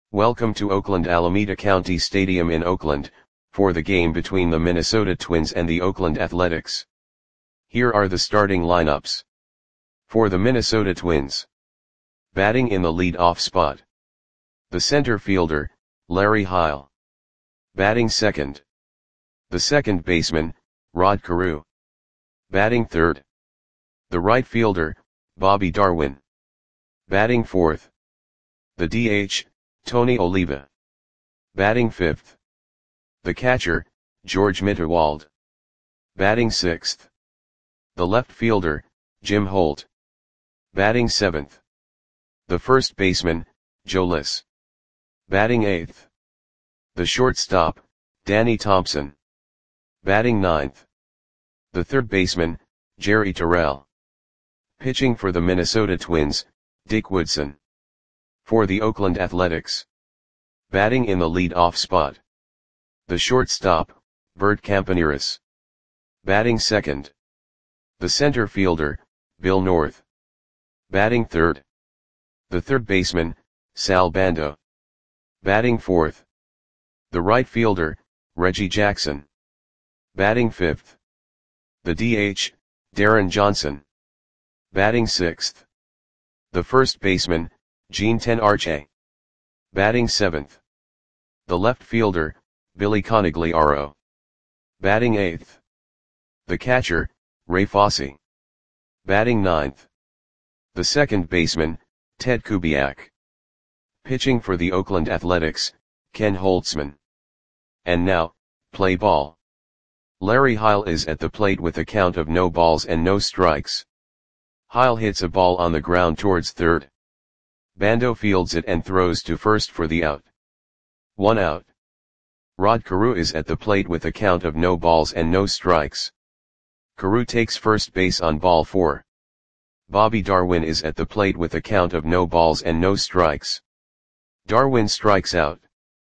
Welcome to Oakland Alameda County Stadium in Oakland, for the game between the Minnesota Twins and the Oakland Athletics. Here are the starting lineups. For the Minnesota Twins. Batting in the lead-off spot. The center fielder, Larry Heil. Batting second. The second baseman, Rod Carew. Batting third. The right fielder, Bobby Darwin. Batting fourth. The DH, Tony Oliva. Batting fifth. The catcher, George Mitterwald. Batting sixth. The left fielder, Jim Holt. Batting seventh. The first baseman, Joe Liss. Batting eighth. The shortstop, Danny Thompson. Batting ninth. The third baseman, Jerry Terrell. Pitching for the Minnesota Twins, Dick Woodson. For the Oakland Athletics. Batting in the lead-off spot. The shortstop, Bert Campaneris. Batting second. The center fielder, Bill North. Batting third. The third baseman, Sal Bando. Batting fourth. The right fielder, Reggie Jackson. Batting fifth. The DH, Darren Johnson. Batting sixth. The first baseman, Gene Tenarche. Batting seventh. The left fielder, Billy Conigliaro. Batting eighth. The catcher, Ray Fosse. Batting ninth. The second baseman, Ted Kubiak. Pitching for the Oakland Athletics, Ken Holtzman. And now, play ball. Larry Heil is at the plate with a count of no balls and no strikes. Heil hits a ball on the ground towards third. Bando fields it and throws to first for the out. 1 out. Rod Carew is at the plate with a count of no balls and no strikes. Carew takes first base on ball 4. Bobby Darwin is at the plate with a count of no balls and no strikes. Darwin strikes out.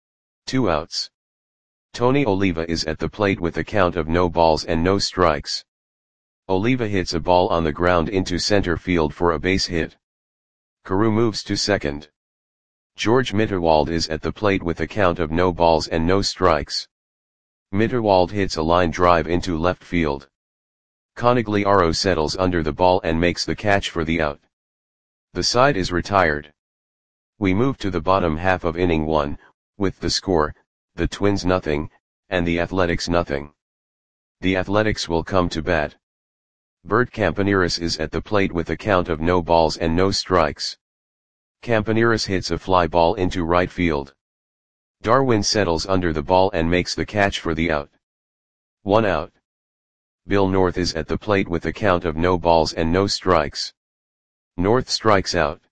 2 outs. Tony Oliva is at the plate with a count of no balls and no strikes. Oliva hits a ball on the ground into center field for a base hit. Carew moves to second. George Mitterwald is at the plate with a count of no balls and no strikes. Mitterwald hits a line drive into left field. Conigliaro settles under the ball and makes the catch for the out. The side is retired. We move to the bottom half of inning 1, with the score, the Twins nothing, and the Athletics nothing. The Athletics will come to bat. Bert Campaneris is at the plate with a count of no balls and no strikes. Campaneris hits a fly ball into right field. Darwin settles under the ball and makes the catch for the out. 1 out. Bill North is at the plate with a count of no balls and no strikes. North strikes out.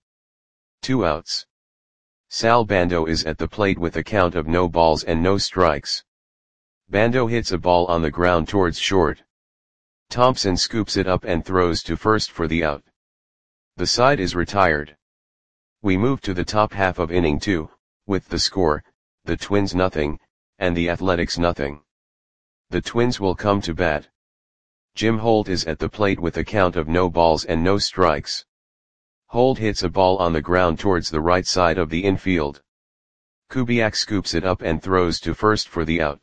2 outs. Sal Bando is at the plate with a count of no balls and no strikes. Bando hits a ball on the ground towards short. Thompson scoops it up and throws to first for the out. The side is retired. We move to the top half of inning 2, with the score, the Twins nothing, and the Athletics nothing. The Twins will come to bat. Jim Holt is at the plate with a count of no balls and no strikes. Holt hits a ball on the ground towards the right side of the infield. Kubiak scoops it up and throws to first for the out.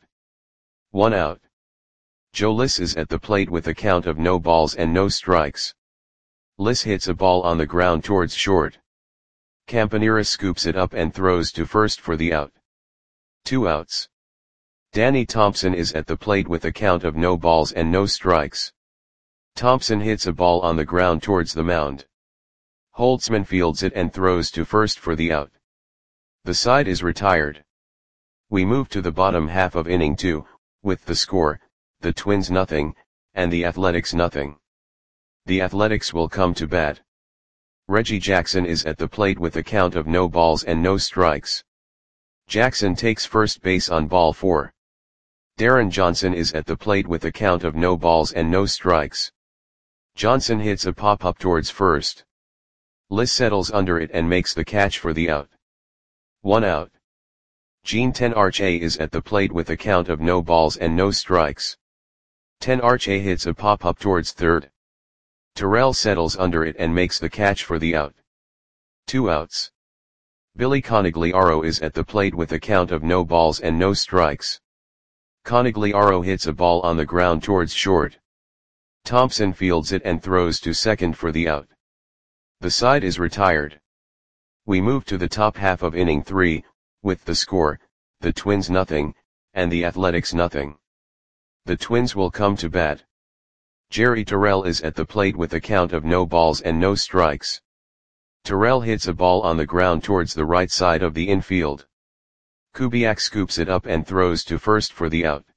1 out. Joe Liss is at the plate with a count of no balls and no strikes. Liss hits a ball on the ground towards short. Campaneris scoops it up and throws to first for the out. 2 outs. Danny Thompson is at the plate with a count of no balls and no strikes. Thompson hits a ball on the ground towards the mound. Holtzman fields it and throws to first for the out. The side is retired. We move to the bottom half of inning 2, with the score, the Twins nothing, and the Athletics nothing. The Athletics will come to bat. Reggie Jackson is at the plate with a count of no balls and no strikes. Jackson takes first base on ball 4. Darren Johnson is at the plate with a count of no balls and no strikes. Johnson hits a pop-up towards first. Liss settles under it and makes the catch for the out. 1 out. Gene Tenarche is at the plate with a count of no balls and no strikes. Tenarche hits a pop-up towards third. Terrell settles under it and makes the catch for the out. 2 outs. Billy Conigliaro is at the plate with a count of no balls and no strikes. Conigliaro hits a ball on the ground towards short. Thompson fields it and throws to second for the out. The side is retired. We move to the top half of inning 3, with the score, the Twins nothing, and the Athletics nothing. The Twins will come to bat. Jerry Terrell is at the plate with a count of no balls and no strikes. Terrell hits a ball on the ground towards the right side of the infield. Kubiak scoops it up and throws to first for the out.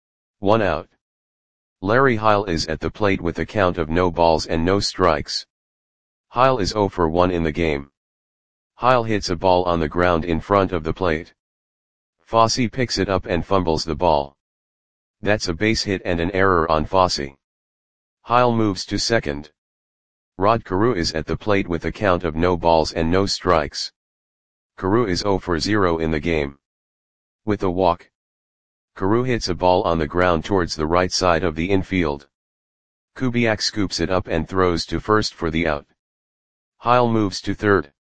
1 out. Larry Heil is at the plate with a count of no balls and no strikes. Heil is 0 for 1 in the game. Heil hits a ball on the ground in front of the plate. Fosse picks it up and fumbles the ball. That's a base hit and an error on Fosse. Heil moves to second. Rod Carew is at the plate with a count of no balls and no strikes. Carew is 0 for 0 in the game. With a walk, Carew hits a ball on the ground towards the right side of the infield. Kubiak scoops it up and throws to first for the out. Heil moves to third.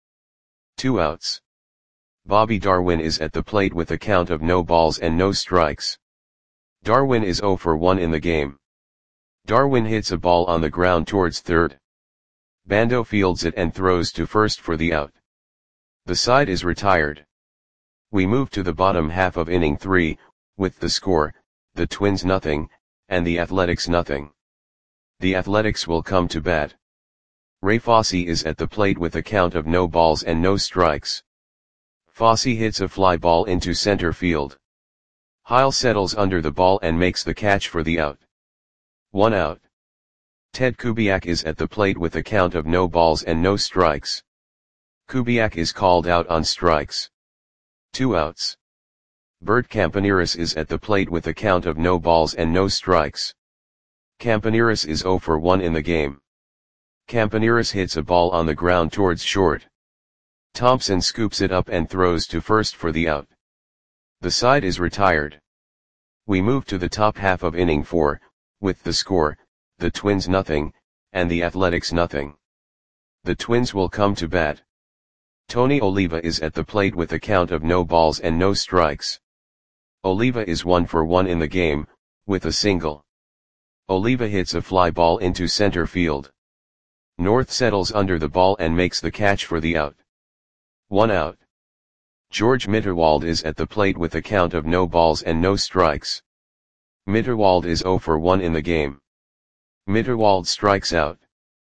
2 outs. Bobby Darwin is at the plate with a count of no balls and no strikes. Darwin is 0 for 1 in the game. Darwin hits a ball on the ground towards third. Bando fields it and throws to first for the out. The side is retired. We move to the bottom half of inning 3, with the score, the Twins nothing, and the Athletics nothing. The Athletics will come to bat. Ray Fosse is at the plate with a count of no balls and no strikes. Fosse hits a fly ball into center field. Heil settles under the ball and makes the catch for the out. 1 out. Ted Kubiak is at the plate with a count of no balls and no strikes. Kubiak is called out on strikes. 2 outs. Bert Campaneris is at the plate with a count of no balls and no strikes. Campaneris is 0 for 1 in the game. Campaneris hits a ball on the ground towards short. Thompson scoops it up and throws to first for the out. The side is retired. We move to the top half of inning 4, with the score, the Twins nothing, and the Athletics nothing. The Twins will come to bat. Tony Oliva is at the plate with a count of no balls and no strikes. Oliva is 1 for 1 in the game, with a single. Oliva hits a fly ball into center field. North settles under the ball and makes the catch for the out. 1 out. George Mitterwald is at the plate with a count of no balls and no strikes. Mitterwald is 0 for 1 in the game. Mitterwald strikes out.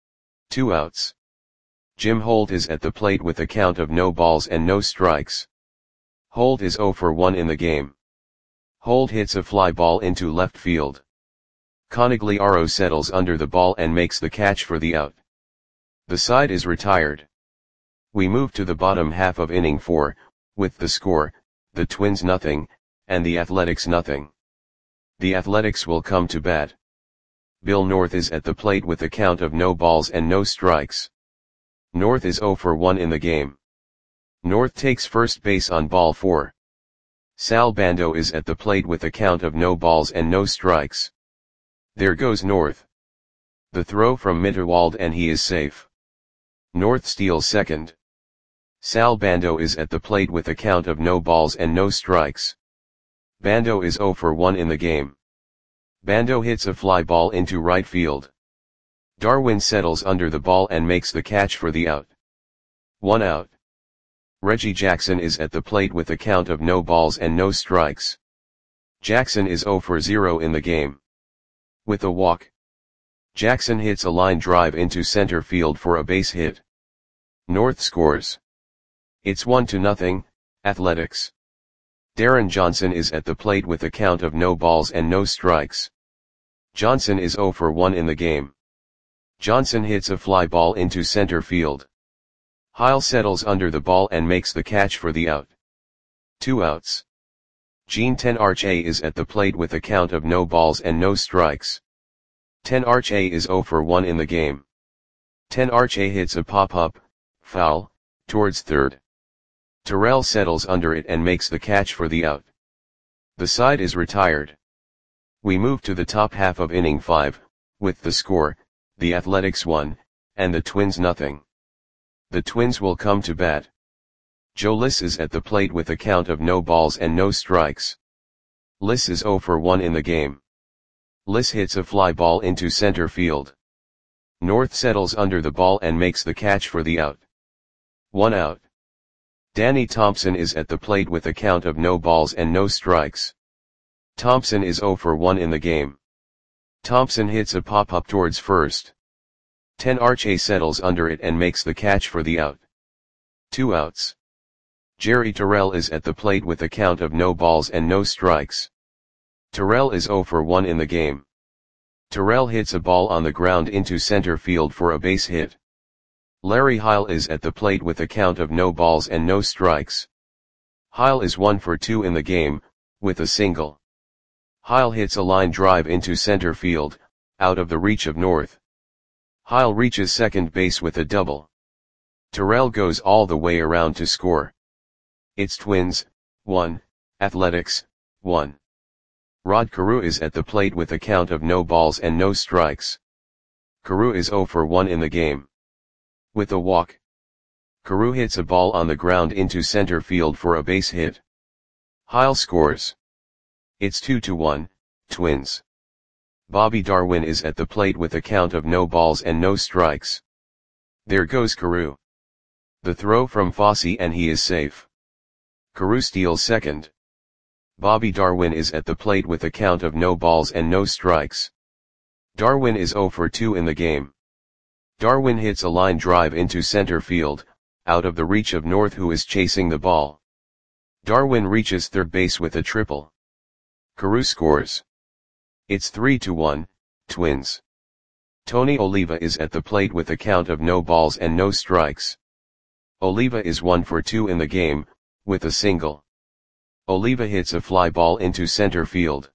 2 outs. Jim Holt is at the plate with a count of no balls and no strikes. Holt is 0 for 1 in the game. Holt hits a fly ball into left field. Conigliaro settles under the ball and makes the catch for the out. The side is retired. We move to the bottom half of inning 4, with the score, the Twins nothing, and the Athletics nothing. The Athletics will come to bat. Bill North is at the plate with a count of no balls and no strikes. North is 0 for 1 in the game. North takes first base on ball 4. Sal Bando is at the plate with a count of no balls and no strikes. There goes North. The throw from Mitterwald and he is safe. North steals second. Sal Bando is at the plate with a count of no balls and no strikes. Bando is 0 for 1 in the game. Bando hits a fly ball into right field. Darwin settles under the ball and makes the catch for the out. 1 out. Reggie Jackson is at the plate with a count of no balls and no strikes. Jackson is 0 for 0 in the game. With a walk, Jackson hits a line drive into center field for a base hit. North scores. It's 1-0, Athletics. Darren Johnson is at the plate with a count of no balls and no strikes. Johnson is 0 for 1 in the game. Johnson hits a fly ball into center field. Heil settles under the ball and makes the catch for the out. 2 outs. Gene Tenarche is at the plate with a count of no balls and no strikes. Tenarche is 0 for 1 in the game. Tenarche hits a pop-up, foul, towards third. Terrell settles under it and makes the catch for the out. The side is retired. We move to the top half of inning 5, with the score, the Athletics 1, and the Twins nothing. The Twins will come to bat. Joe Liss is at the plate with a count of no balls and no strikes. Liss is 0 for 1 in the game. Liss hits a fly ball into center field. North settles under the ball and makes the catch for the out. 1 out. Danny Thompson is at the plate with a count of no balls and no strikes. Thompson is 0 for 1 in the game. Thompson hits a pop-up towards first. 10 Arche settles under it and makes the catch for the out. 2 outs. Jerry Terrell is at the plate with a count of no balls and no strikes. Terrell is 0 for 1 in the game. Terrell hits a ball on the ground into center field for a base hit. Larry Heil is at the plate with a count of no balls and no strikes. Heil is 1 for 2 in the game, with a single. Heil hits a line drive into center field, out of the reach of North. Heil reaches second base with a double. Terrell goes all the way around to score. It's Twins, 1, Athletics, 1. Rod Carew is at the plate with a count of no balls and no strikes. Carew is 0 for 1 in the game. With a walk. Carew hits a ball on the ground into center field for a base hit. Heil scores. It's 2-1, Twins. Bobby Darwin is at the plate with a count of no balls and no strikes. There goes Carew. The throw from Fosse and he is safe. Carew steals second. Bobby Darwin is at the plate with a count of no balls and no strikes. Darwin is 0 for 2 in the game. Darwin hits a line drive into center field, out of the reach of North who is chasing the ball. Darwin reaches third base with a triple. Carew scores. It's 3-1, Twins. Tony Oliva is at the plate with a count of no balls and no strikes. Oliva is 1 for 2 in the game, with a single. Oliva hits a fly ball into center field.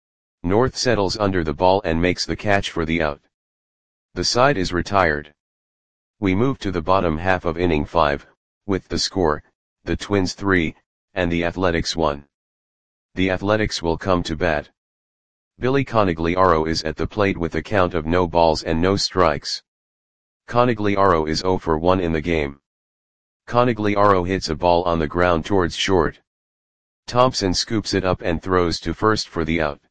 North settles under the ball and makes the catch for the out. The side is retired. We move to the bottom half of inning 5, with the score, the Twins 3, and the Athletics 1. The Athletics will come to bat. Billy Conigliaro is at the plate with a count of no balls and no strikes. Conigliaro is 0 for 1 in the game. Conigliaro hits a ball on the ground towards short. Thompson scoops it up and throws to first for the out.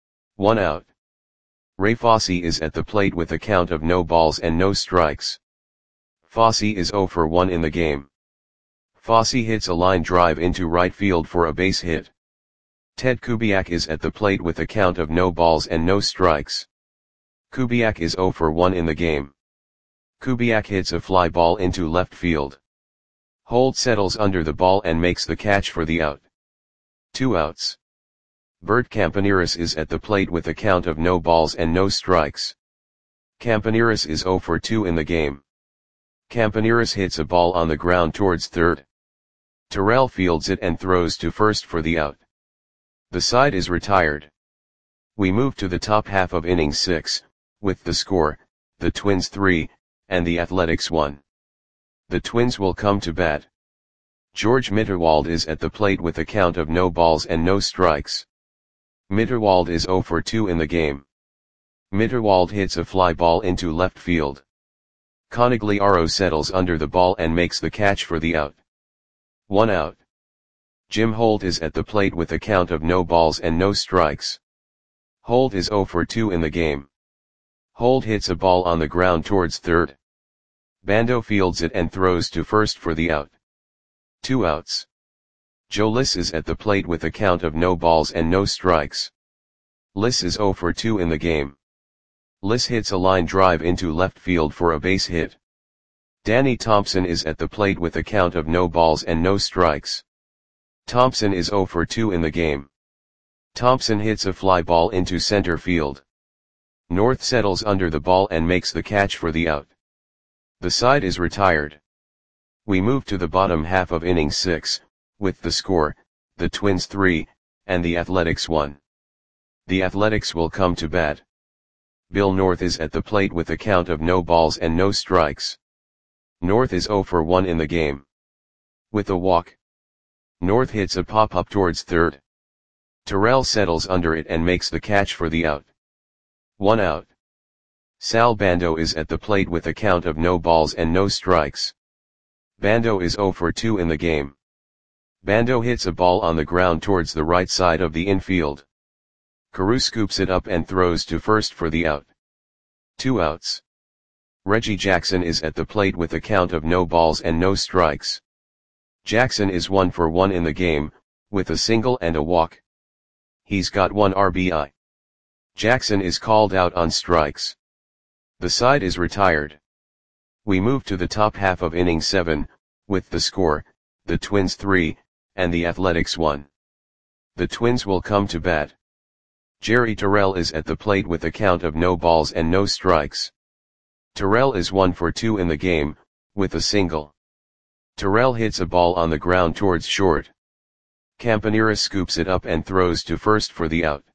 1 out. Ray Fosse is at the plate with a count of no balls and no strikes. Fosse is 0 for 1 in the game. Fosse hits a line drive into right field for a base hit. Ted Kubiak is at the plate with a count of no balls and no strikes. Kubiak is 0 for 1 in the game. Kubiak hits a fly ball into left field. Holt settles under the ball and makes the catch for the out. 2 outs. Bert Campaneris is at the plate with a count of no balls and no strikes. Campaneris is 0 for 2 in the game. Campaneris hits a ball on the ground towards third. Terrell fields it and throws to first for the out. The side is retired. We move to the top half of inning 6, with the score, the Twins 3, and the Athletics 1. The Twins will come to bat. George Mitterwald is at the plate with a count of no balls and no strikes. Mitterwald is 0 for 2 in the game. Mitterwald hits a fly ball into left field. Conigliaro settles under the ball and makes the catch for the out. 1 out. Jim Holt is at the plate with a count of no balls and no strikes. Holt is 0 for 2 in the game. Holt hits a ball on the ground towards third. Bando fields it and throws to first for the out. 2 outs. Joe Liss is at the plate with a count of no balls and no strikes. Liss is 0 for 2 in the game. Liss hits a line drive into left field for a base hit. Danny Thompson is at the plate with a count of no balls and no strikes. Thompson is 0 for 2 in the game. Thompson hits a fly ball into center field. North settles under the ball and makes the catch for the out. The side is retired. We move to the bottom half of inning 6, with the score, the Twins 3, and the Athletics 1. The Athletics will come to bat. Bill North is at the plate with a count of no balls and no strikes. North is 0 for 1 in the game. With a walk. North hits a pop-up towards third. Terrell settles under it and makes the catch for the out. 1 out. Sal Bando is at the plate with a count of no balls and no strikes. Bando is 0 for 2 in the game. Bando hits a ball on the ground towards the right side of the infield. Carew scoops it up and throws to first for the out. 2 outs. Reggie Jackson is at the plate with a count of no balls and no strikes. Jackson is 1 for 1 in the game, with a single and a walk. He's got 1 RBI. Jackson is called out on strikes. The side is retired. We move to the top half of inning 7, with the score, the Twins 3, and the Athletics 1. The Twins will come to bat. Jerry Terrell is at the plate with a count of no balls and no strikes. Terrell is 1 for 2 in the game, with a single. Terrell hits a ball on the ground towards short. Campanera scoops it up and throws to first for the out.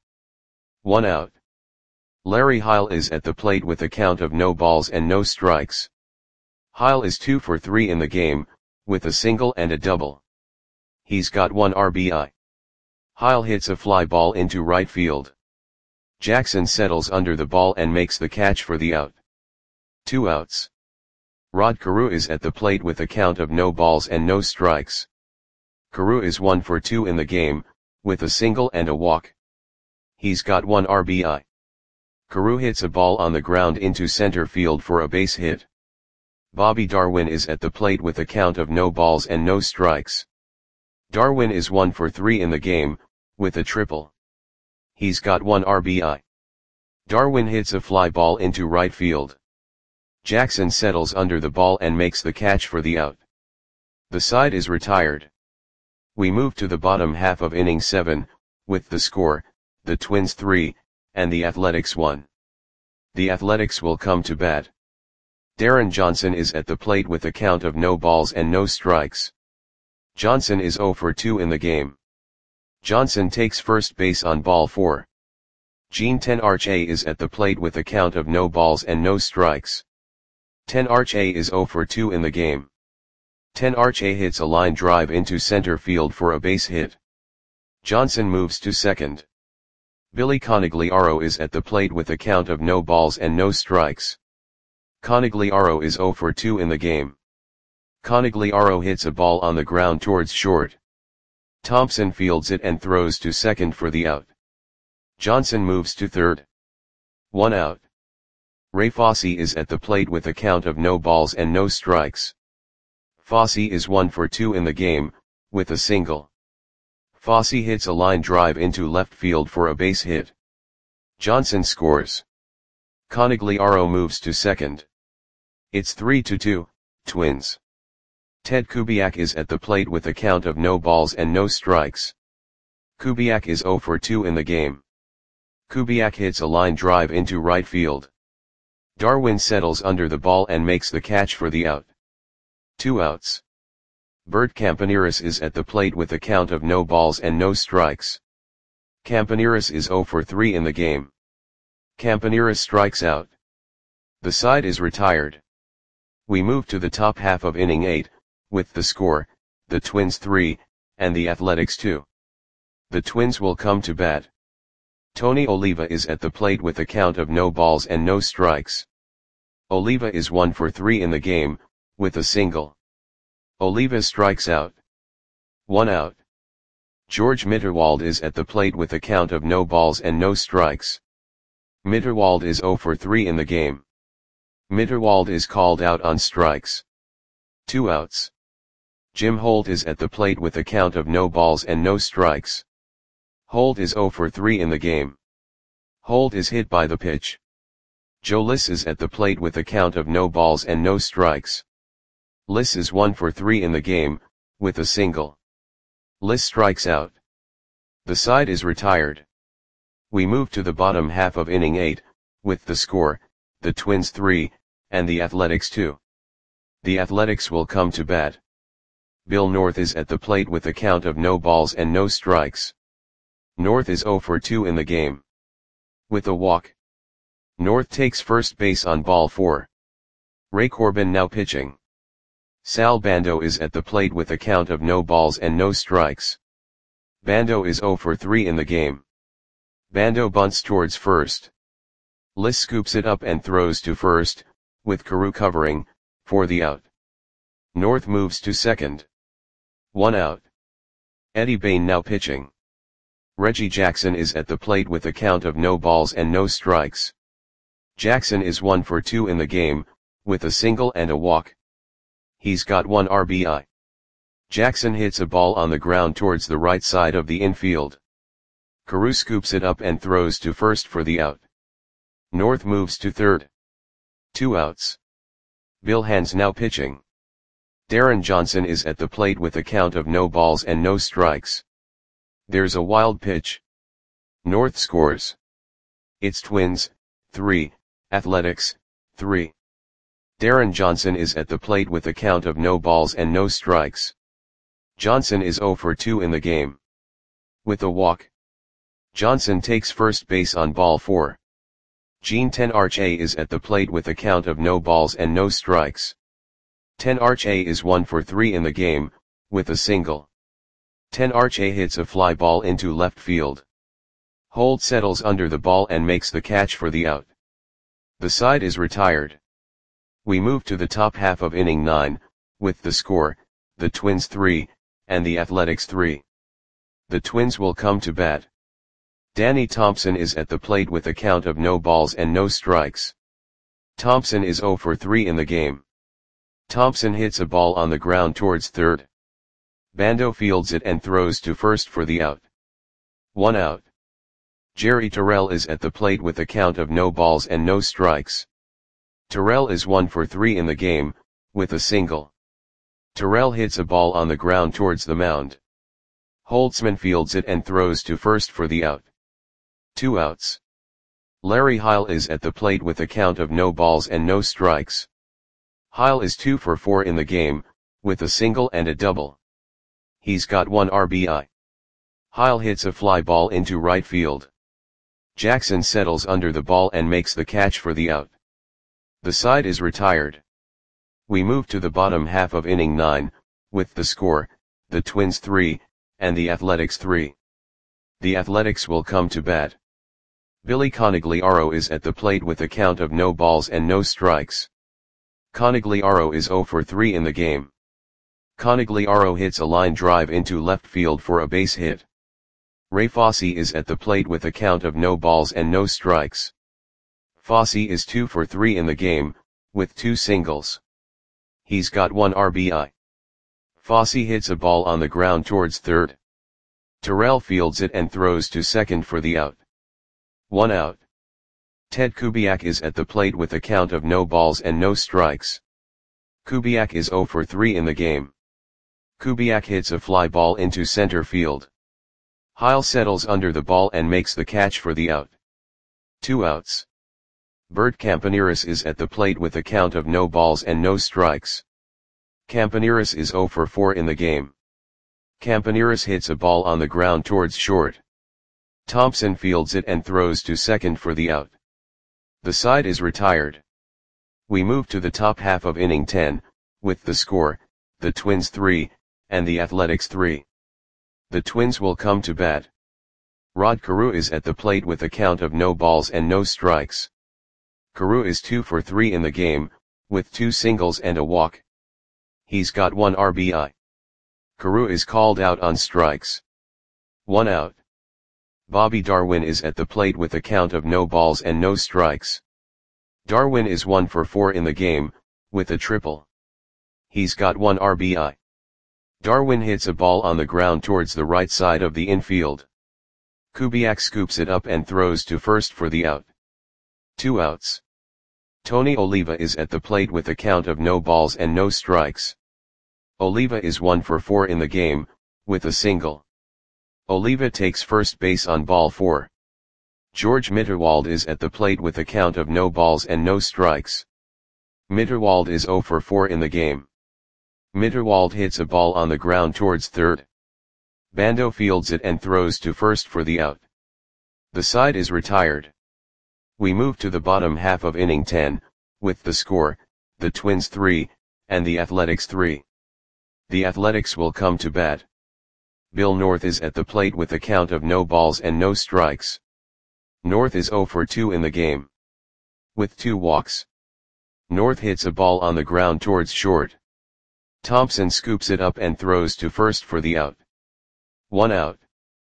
1 out. Larry Heil is at the plate with a count of no balls and no strikes. Heil is 2 for 3 in the game, with a single and a double. He's got 1 RBI. Heil hits a fly ball into right field. Jackson settles under the ball and makes the catch for the out. 2 outs. Rod Carew is at the plate with a count of no balls and no strikes. Carew is 1 for 2 in the game, with a single and a walk. He's got 1 RBI. Carew hits a ball on the ground into center field for a base hit. Bobby Darwin is at the plate with a count of no balls and no strikes. Darwin is 1 for 3 in the game, with a triple. He's got 1 RBI. Darwin hits a fly ball into right field. Jackson settles under the ball and makes the catch for the out. The side is retired. We move to the bottom half of inning 7, with the score, the Twins 3, and the Athletics 1. The Athletics will come to bat. Darren Johnson is at the plate with a count of no balls and no strikes. Johnson is 0 for 2 in the game. Johnson takes first base on ball 4. Gene Tenarche is at the plate with a count of no balls and no strikes. Tenarche is 0 for 2 in the game. Tenarche hits a line drive into center field for a base hit. Johnson moves to second. Billy Conigliaro is at the plate with a count of no balls and no strikes. Conigliaro is 0 for 2 in the game. Conigliaro hits a ball on the ground towards short. Thompson fields it and throws to second for the out. Johnson moves to third. 1 out. Ray Fosse is at the plate with a count of no balls and no strikes. Fosse is 1 for 2 in the game, with a single. Fosse hits a line drive into left field for a base hit. Johnson scores. Conigliaro moves to second. It's 3-2, Twins. Ted Kubiak is at the plate with a count of no balls and no strikes. Kubiak is 0 for 2 in the game. Kubiak hits a line drive into right field. Darwin settles under the ball and makes the catch for the out. 2 outs. Bert Campaneris is at the plate with a count of no balls and no strikes. Campaneris is 0 for 3 in the game. Campaneris strikes out. The side is retired. We move to the top half of inning 8, with the score, the Twins 3, and the Athletics 2. The Twins will come to bat. Tony Oliva is at the plate with a count of no balls and no strikes. Oliva is 1 for 3 in the game, with a single. Oliva strikes out. 1 out. George Mitterwald is at the plate with a count of no balls and no strikes. Mitterwald is 0 for 3 in the game. Mitterwald is called out on strikes. 2 outs. Jim Holt is at the plate with a count of no balls and no strikes. Holt is 0 for 3 in the game. Holt is hit by the pitch. Joe Liss is at the plate with a count of no balls and no strikes. Liss is 1 for 3 in the game, with a single. Liss strikes out. The side is retired. We move to the bottom half of inning 8, with the score, the Twins 3, and the Athletics 2. The Athletics will come to bat. Bill North is at the plate with a count of no balls and no strikes. North is 0 for 2 in the game. With a walk. North takes first base on ball 4. Ray Corbin now pitching. Sal Bando is at the plate with a count of no balls and no strikes. Bando is 0 for 3 in the game. Bando bunts towards first. Liss scoops it up and throws to first, with Carew covering, for the out. North moves to second. 1 out. Eddie Bain now pitching. Reggie Jackson is at the plate with a count of no balls and no strikes. Jackson is 1 for 2 in the game, with a single and a walk. He's got 1 RBI. Jackson hits a ball on the ground towards the right side of the infield. Carew scoops it up and throws to first for the out. North moves to third. 2 outs. Bill Hands now pitching. Darren Johnson is at the plate with a count of no balls and no strikes. There's a wild pitch. North scores. It's Twins, 3, Athletics, 3. Darren Johnson is at the plate with a count of no balls and no strikes. Johnson is 0 for 2 in the game. With a walk. Johnson takes first base on ball 4. Gene Tenarche is at the plate with a count of no balls and no strikes. Tenarche is 1 for 3 in the game, with a single. Tenarche hits a fly ball into left field. Holt settles under the ball and makes the catch for the out. The side is retired. We move to the top half of inning 9, with the score, the Twins 3, and the Athletics 3. The Twins will come to bat. Danny Thompson is at the plate with a count of no balls and no strikes. Thompson is 0 for 3 in the game. Thompson hits a ball on the ground towards third. Bando fields it and throws to first for the out. 1 out. Jerry Terrell is at the plate with a count of no balls and no strikes. Terrell is 1 for 3 in the game, with a single. Terrell hits a ball on the ground towards the mound. Holtzman fields it and throws to first for the out. 2 outs. Larry Heil is at the plate with a count of no balls and no strikes. Heil is 2 for 4 in the game, with a single and a double. He's got 1 RBI. Heil hits a fly ball into right field. Jackson settles under the ball and makes the catch for the out. The side is retired. We move to the bottom half of inning 9, with the score, the Twins 3, and the Athletics 3. The Athletics will come to bat. Billy Conigliaro is at the plate with a count of no balls and no strikes. Conigliaro is 0 for 3 in the game. Conigliaro hits a line drive into left field for a base hit. Ray Fosse is at the plate with a count of no balls and no strikes. Fosse is 2 for 3 in the game, with 2 singles. He's got 1 RBI. Fosse hits a ball on the ground towards third. Terrell fields it and throws to second for the out. 1 out. Ted Kubiak is at the plate with a count of no balls and no strikes. Kubiak is 0 for 3 in the game. Kubiak hits a fly ball into center field. Heil settles under the ball and makes the catch for the out. 2 outs. Bert Campaneris is at the plate with a count of no balls and no strikes. Campaneris is 0 for 4 in the game. Campaneris hits a ball on the ground towards short. Thompson fields it and throws to second for the out. The side is retired. We move to the top half of inning 10, with the score, the Twins 3, and the Athletics 3. The Twins will come to bat. Rod Carew is at the plate with a count of no balls and no strikes. Carew is 2 for 3 in the game, with 2 singles and a walk. He's got 1 RBI. Carew is called out on strikes. 1 out. Bobby Darwin is at the plate with a count of no balls and no strikes. Darwin is 1 for 4 in the game, with a triple. He's got 1 RBI. Darwin hits a ball on the ground towards the right side of the infield. Kubiak scoops it up and throws to first for the out. 2 outs. Tony Oliva is at the plate with a count of no balls and no strikes. Oliva is 1 for 4 in the game, with a single. Oliva takes first base on ball 4. George Mitterwald is at the plate with a count of no balls and no strikes. Mitterwald is 0 for 4 in the game. Mitterwald hits a ball on the ground towards third. Bando fields it and throws to first for the out. The side is retired. We move to the bottom half of inning 10, with the score, the Twins 3, and the Athletics 3. The Athletics will come to bat. Bill North is at the plate with a count of no balls and no strikes. North is 0 for 2 in the game. With 2 walks. North hits a ball on the ground towards short. Thompson scoops it up and throws to first for the out. 1 out.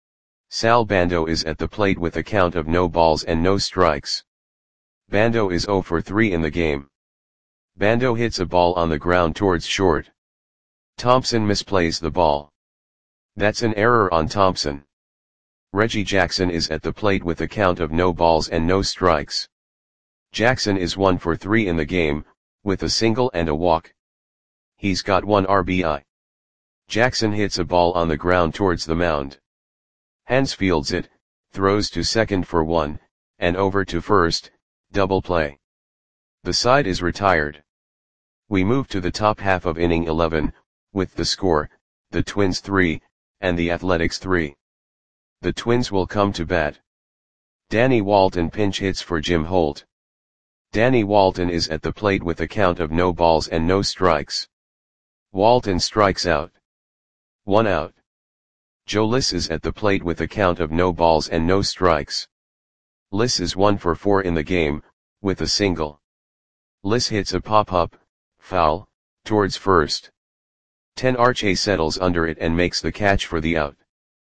Sal Bando is at the plate with a count of no balls and no strikes. Bando is 0 for 3 in the game. Bando hits a ball on the ground towards short. Thompson misplays the ball. That's an error on Thompson. Reggie Jackson is at the plate with a count of no balls and no strikes. Jackson is 1 for 3 in the game, with a single and a walk. He's got 1 RBI. Jackson hits a ball on the ground towards the mound. Hans fields it, throws to second for 1, and over to first, double play. The side is retired. We move to the top half of inning 11, with the score, the Twins 3, and the Athletics 3. The Twins will come to bat. Danny Walton pinch hits for Jim Holt. Danny Walton is at the plate with a count of no balls and no strikes. Walton strikes out. 1 out. Joe Liss is at the plate with a count of no balls and no strikes. Liss is 1 for 4 in the game, with a single. Liss hits a pop-up, foul, towards first. Tenarche settles under it and makes the catch for the out.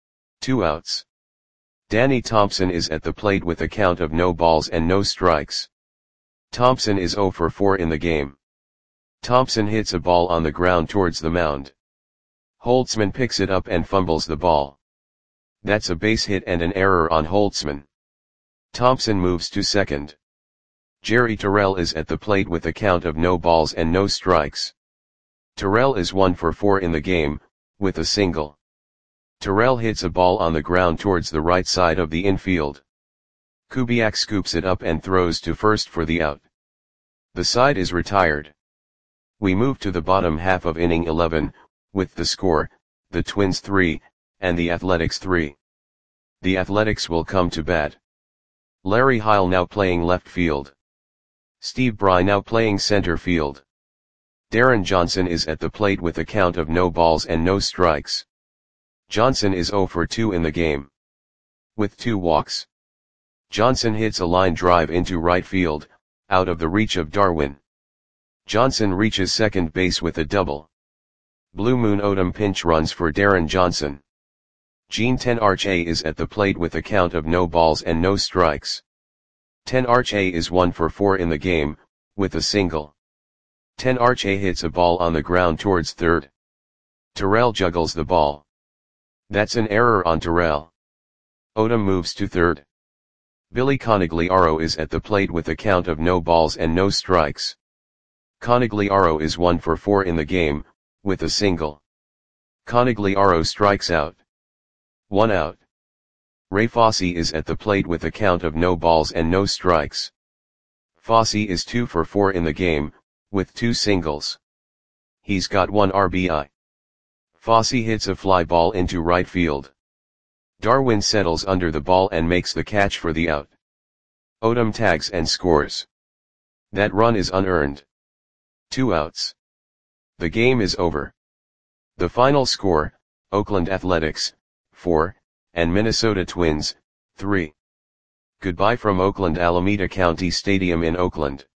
2 outs. Danny Thompson is at the plate with a count of no balls and no strikes. Thompson is 0 for 4 in the game. Thompson hits a ball on the ground towards the mound. Holtzman picks it up and fumbles the ball. That's a base hit and an error on Holtzman. Thompson moves to second. Jerry Terrell is at the plate with a count of no balls and no strikes. Terrell is 1 for 4 in the game, with a single. Terrell hits a ball on the ground towards the right side of the infield. Kubiak scoops it up and throws to first for the out. The side is retired. We move to the bottom half of inning 11, with the score, the Twins 3, and the Athletics 3. The Athletics will come to bat. Larry Heil now playing left field. Steve Bry now playing center field. Darren Johnson is at the plate with a count of no balls and no strikes. Johnson is 0 for 2 in the game. With 2 walks. Johnson hits a line drive into right field, out of the reach of Darwin. Johnson reaches second base with a double. Blue Moon Odom pinch runs for Darren Johnson. Gene Tenarche is at the plate with a count of no balls and no strikes. Tenarche is 1 for 4 in the game, with a single. Tenarche hits a ball on the ground towards third. Terrell juggles the ball. That's an error on Terrell. Odom moves to third. Billy Conigliaro is at the plate with a count of no balls and no strikes. Conigliaro is 1 for 4 in the game, with a single. Conigliaro strikes out. 1 out. Ray Fosse is at the plate with a count of no balls and no strikes. Fosse is 2 for 4 in the game, with 2 singles. He's got 1 RBI. Fosse hits a fly ball into right field. Darwin settles under the ball and makes the catch for the out. Odom tags and scores. That run is unearned. 2 outs. The game is over. The final score, Oakland Athletics, 4, and Minnesota Twins, 3. Goodbye from Oakland Alameda County Stadium in Oakland.